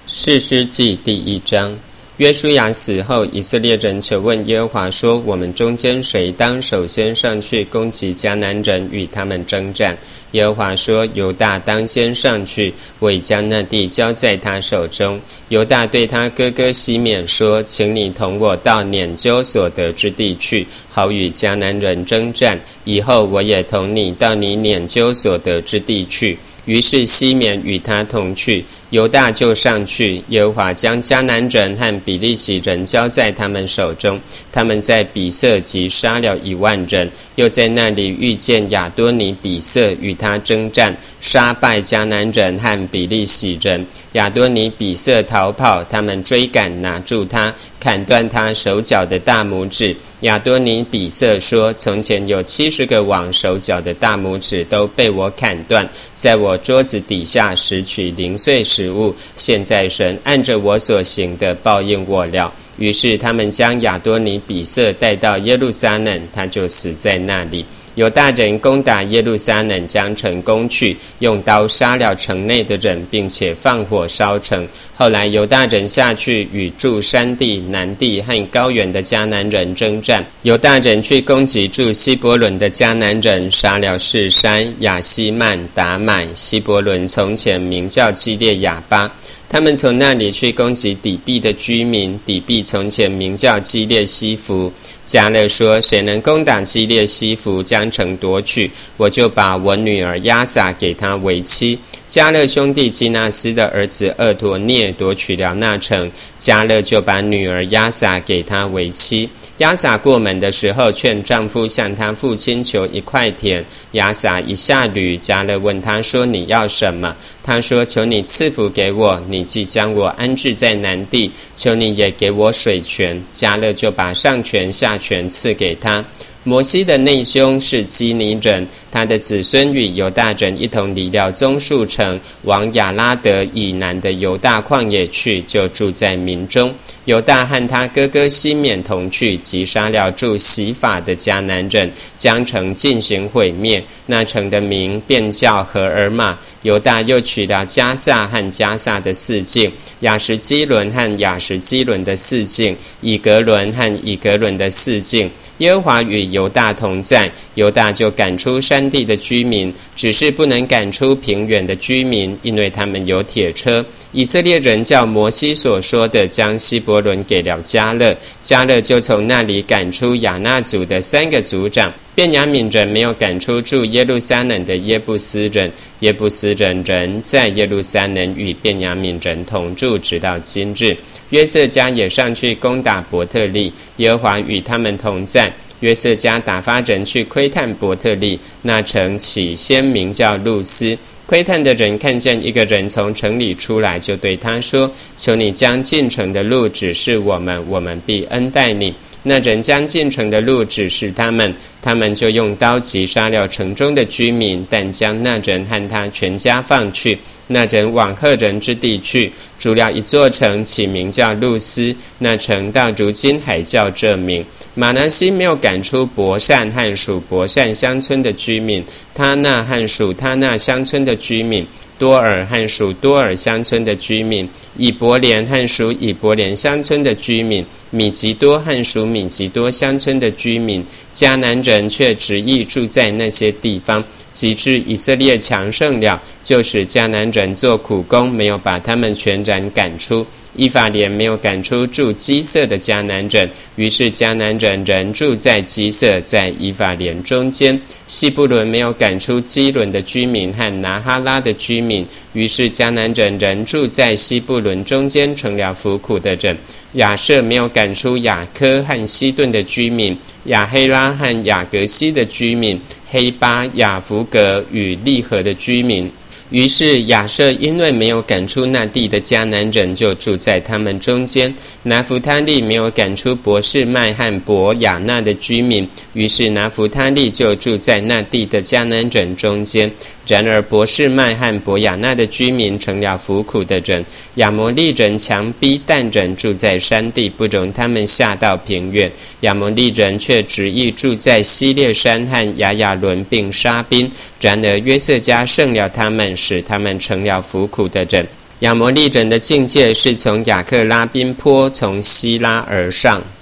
士师记第1章。约书亚死后，以色列人求问耶和华说：我们中间谁当首先上去攻击迦南人，与他们征战？耶和华说：犹大当先上去，我已将那地交在他手中。犹大对他哥哥西缅说：请你同我到撵究所得之地去，好与迦南人征战。以后我也同你到你撵究所得之地去。于是西缅与他同去，犹大就上去。耶和华将迦南人和比利洗人交在他们手中，他们在比色即杀了10000人，又在那里遇见亚多尼比色，与他征战，杀败迦南人和比利洗人。亚多尼比色逃跑，他们追赶，拿住他，砍断他手脚的大拇指。亚多尼比色说：从前有70个王手脚的大拇指都被我砍断，在我桌子底下拾取零碎食物，现在神按着我所行的报应我了。于是他们将亚多尼比色带到耶路撒冷，他就死在那里。犹大人攻打耶路撒冷，将城攻去，用刀杀了城内的人，并且放火烧城。后来犹大人下去与住山地、南地和高原的迦南人征战。犹大人去攻击住希伯伦的迦南人，杀了示山、亚希曼、达买。希伯伦从前名叫基列亚巴。他们从那里去攻击底壁的居民，底壁从前名叫基列西弗。迦勒说：谁能攻打基列西弗，将城夺取，我就把我女儿亚撒给他为妻。迦勒兄弟基纳斯的儿子厄陀涅夺取了那城，迦勒就把女儿亚撒给他为妻。亚撒过门的时候，劝丈夫向他父亲求1块田。亚撒一下驴，迦勒问他说：你要什么？他说：求你赐福给我，你既将我安置在南地，求你也给我水泉。迦勒就把上泉下泉赐给他。摩西的内兄是基尼人，他的子孙与犹大人一同离了棕树城，往亚拉德以南的犹大旷野去，就住在民中。犹大和他哥哥西缅同去，击杀了住洗法的迦南人，将城进行毁灭。那城的名便叫何尔玛。犹大又取了迦萨和迦萨的4境，亚什基伦和亚什基伦的4境，以格伦和以格伦的4境。耶和华与犹大同在，犹大就赶出山地的居民，只是不能赶出平原的居民，因为他们有铁车。以色列人照摩西所说的，将希伯伦给了迦勒，迦勒就从那里赶出亚衲族的3个族长。便雅悯人没有赶出住耶路撒冷的耶布斯人，耶布斯人仍在耶路撒冷与便雅悯人同住，直到今日。约瑟家也上去攻打伯特利，耶和华与他们同在。约瑟家打发人去窥探伯特利，那城起先名叫路斯。窥探的人看见一个人从城里出来，就对他说：求你将进城的路指示我们，我们必恩待你。那人将进城的路指示他们，他们就用刀击杀了城中的居民，但将那人和他全家放去。那人往赫人之地去，筑了一座城，起名叫路斯。那城到如今还叫这名。马拿西没有赶出伯善和属伯善乡村的居民，他那和属他那乡村的居民，多尔和属多尔乡村的居民，以伯莲和属以伯莲乡村的居民，米吉多和属米吉多乡村的居民。迦南人却执意住在那些地方，及至以色列强盛了，就使迦南人做苦工，没有把他们全然赶出。以法莲没有赶出住基色的迦南人，于是迦南人仍住在基色，在以法莲中间。西布伦没有赶出基伦的居民和拿哈拉的居民，于是迦南人仍住在西布伦中间，成了服苦的人。亚设没有赶出雅科和西顿的居民，亚黑拉和雅格西的居民，黑巴、雅弗格与利河的居民。于是亚设因为没有赶出那地的迦南人，就住在他们中间。拿弗他利没有赶出伯示麦和伯亚纳的居民，于是拿弗他利就住在那地的迦南人中间。然而伯示麦和伯亚纳的居民成了服苦的人，亚摩利人强逼但人住在山地，不容他们下到平原。亚摩利人却执意住在西列山和亚亚伦并沙宾，然而约瑟家胜了他们，使他们成了服苦的人。 亚摩利人的境界是从雅克拉宾坡从希拉而上。